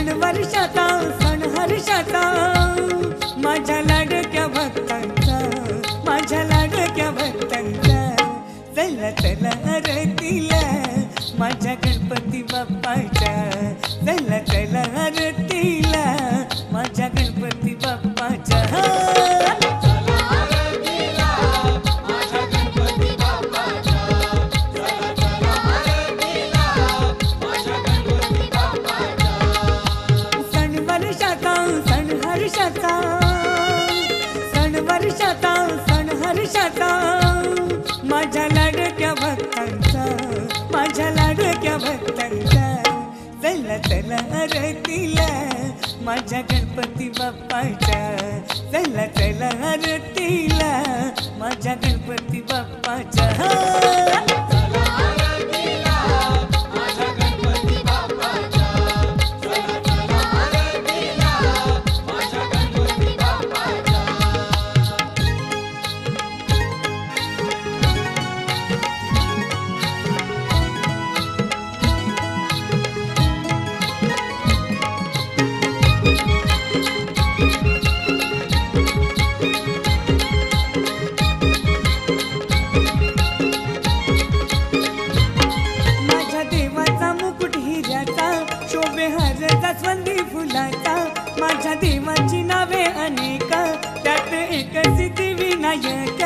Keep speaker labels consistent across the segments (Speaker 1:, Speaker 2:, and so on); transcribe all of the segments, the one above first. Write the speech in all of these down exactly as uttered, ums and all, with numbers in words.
Speaker 1: सण वर्षाचा सण हर्षाचा माझ्या लाडक्या भक्तांचा माझ्या लाडक्या भक्तांचा चला चला आरतीला माझ्या गणपती बाप्पाच्या चला चला आरतीला माझ्या गणपती बाप्पाच्या सण वर्षाचा सण हर्षाचा सण वर्षाचा सण हर्षाचा माझ्या लाडक्या भक्तांचा माझ्या लाडक्या भक्तांचा चला चला आरतीला माझ्या गणपती बाप्पाच्या चला चला आरतीला माझ्या गणपती बाप्पाच्या जास्वंदी फुलाचा माझ्या देवाची नावे अनेक त्यात एक सिद्धिविनायक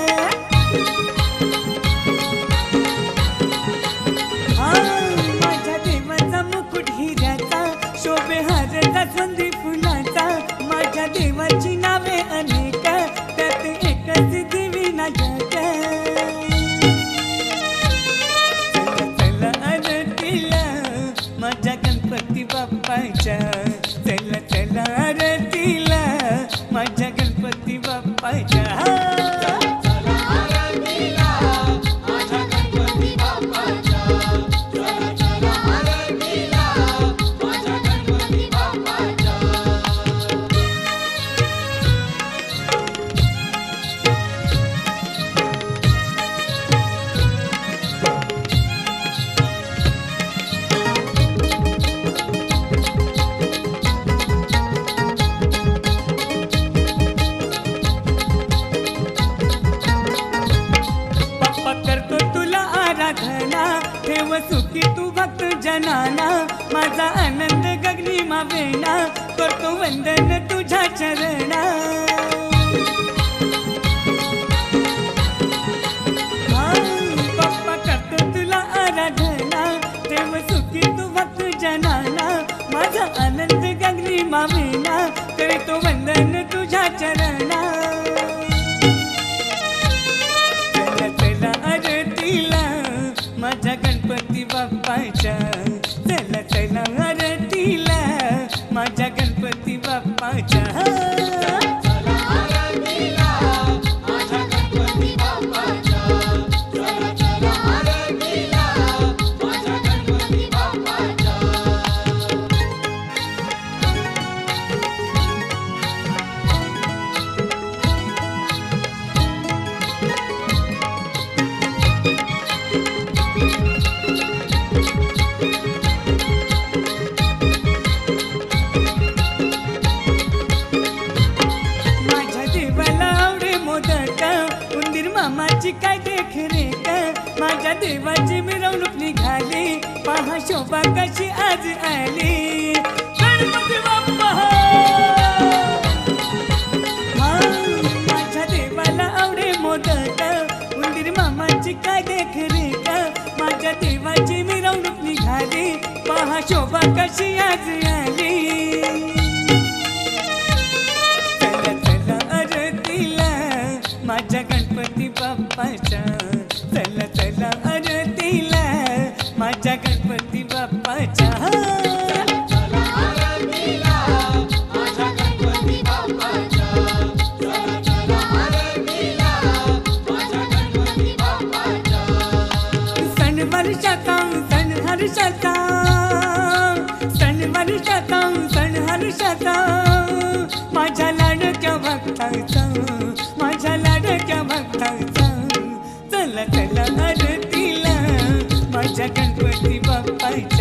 Speaker 1: माझ्या देवाचा मुकुट हिऱ्याचा शोभे हार जास्वंदी फुलाचा माझ्या देवाची नावे अनेक त्यात एक सिद्धिविनायक माझ्या गणपती बाप्पाच्या चला चला आरतीला माझ्या गणपती बाप्पाच्या ठेव सुखी तू भक्त जनाना माझा आनंद गगनी मावेना करतो वंदन तुझ्या चरणा पप्पा करतो तुला आराधना ठेव सुखी तू भक्त जनाना माझा आनंद गगनी मावेना करतो वंदन तुझ्या चरणा माझ्या गणपती बाप्पाच्या चला चला आरतीला माझ्या गणपती बाप्पाच्या मामाची काय देख रेख माझ्या देवाची मिरवणूक निघाली पहा शोभा कशी आज आली गणपती बाप्पा माझ्या देवाला आवडे मोदक उंदीर मामाची काय देख रेख माझ्या देवाची मिरवणूक निघाली पहा शोभा कशी आज आली चला चला आरतीला माझ्या गणपती बाप्पाच्या चला चला आरतीला माझ्या गणपती बाप्पाच्या सण वर्षाचा सण हर्षाचा सण वर्षाचा सण हर्षाचा माझ्या लाडक्या भक्ताचा माझ्या लाडक्या भक्ताचा चला चला आरतीला माझ्या गणपती बाप्पाच्या